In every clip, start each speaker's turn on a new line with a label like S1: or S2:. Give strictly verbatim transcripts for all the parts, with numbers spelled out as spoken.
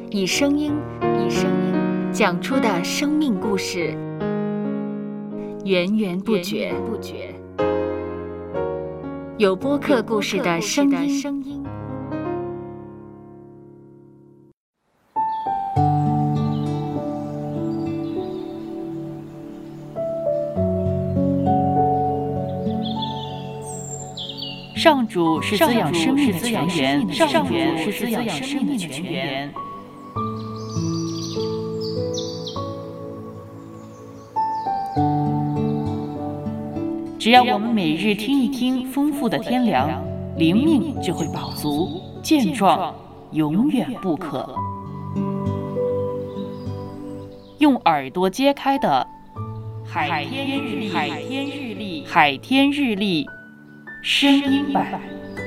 S1: 以声音以声音讲出的生命故事，源源不绝。有播客故事的声音。上主是滋养生命的泉源，上主是滋养生命的泉源。只要我们每日听一听丰富的天粮，灵命就会饱足健壮，永远不渴。用耳朵揭开的海天日历，海天日历，海天日历声音版。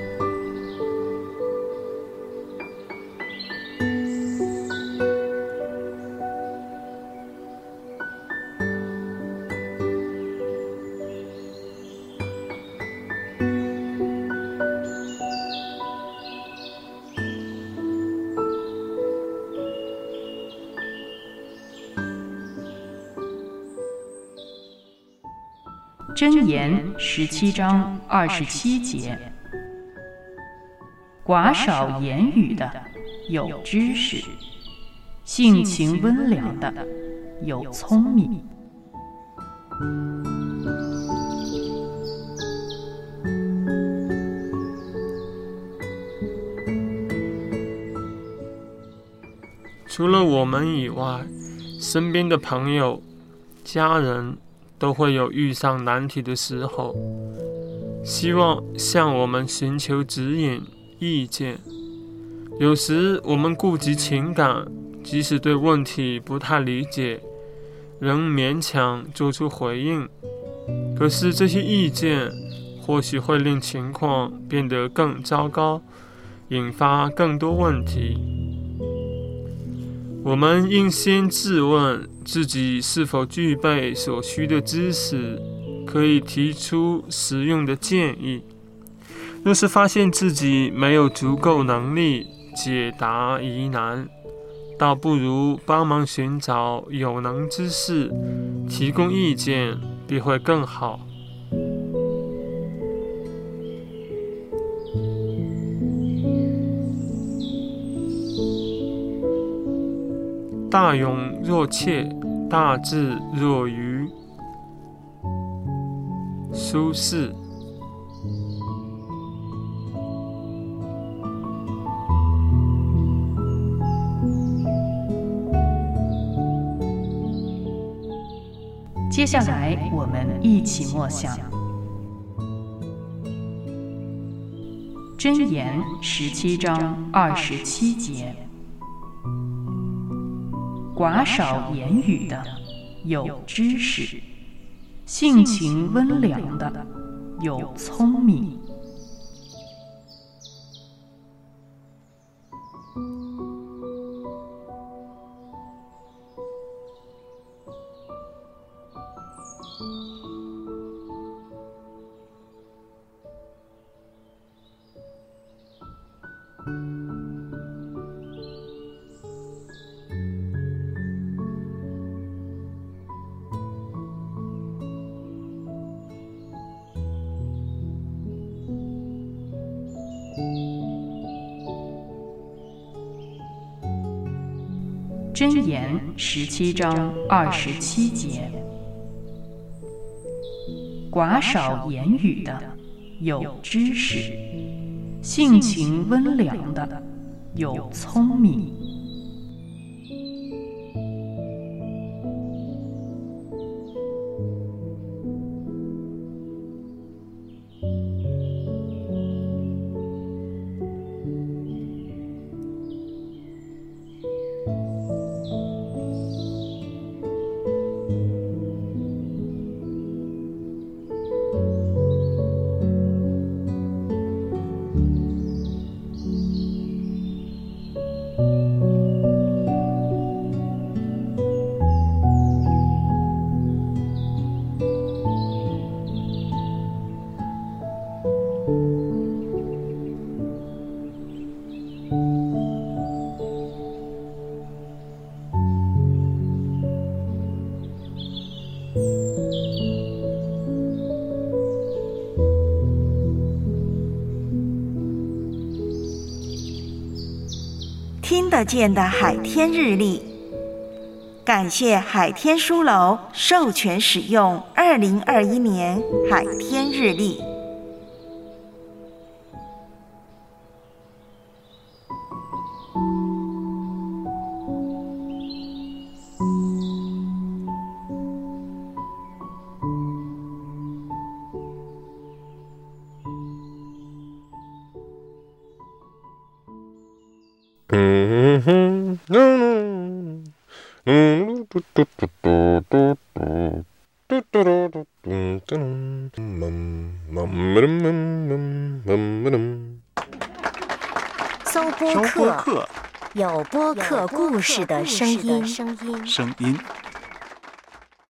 S1: 箴言十七章二十七节：寡少言语的有知识，性情温良的有聪明。
S2: 除了我们以外，身边的朋友、家人都会有遇上难题的时候，希望向我们寻求指引、意见。有时我们顾及情感，即使对问题不太理解，仍勉强做出回应。可是这些意见或许会令情况变得更糟糕，引发更多问题。我们应先自问自己是否具备所需的知识，可以提出实用的建议。若是发现自己没有足够能力解答疑难，倒不如帮忙寻找有能之士，提供意见，必会更好。大勇若怯，大智若愚。苏轼。
S1: 接下来我们一起默想箴言十七章二十七节：寡少言语的有知识，性情温良的有聪明。箴言十七章二十七节：寡少言语的有知识，性情温良的有聪明。
S3: 听得见的海天日历。感谢海天书楼授权使用二零二一年海天日历。
S4: 嗯哼，嗯嗯，嘟嘟嘟嘟嘟嘟嘟嘟嘟嘟嘟嘟，
S5: 搜播客，有播客故事的声音。
S6: 声音